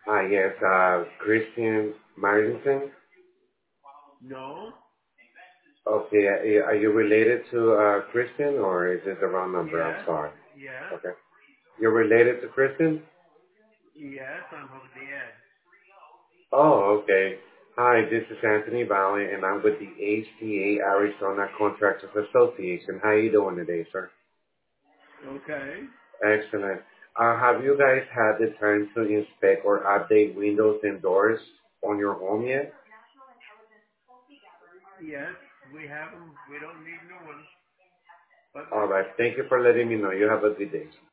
Yes, Christian Martinson. No. Okay, are you related to Christian or is it the wrong number? I'm Yes. sorry. Yes. Okay. You're related to Christian? Yes, I'm her dad. Oh, okay. Hi, this is Anthony Valley and I'm with the HTA Arizona Contractors Association. How you doing today, sir? Okay. Excellent. Have you guys had the time to inspect or update windows and doors on your home yet? Yes, we have them. We don't need new ones. But All right. Thank you for letting me know. You have a good day.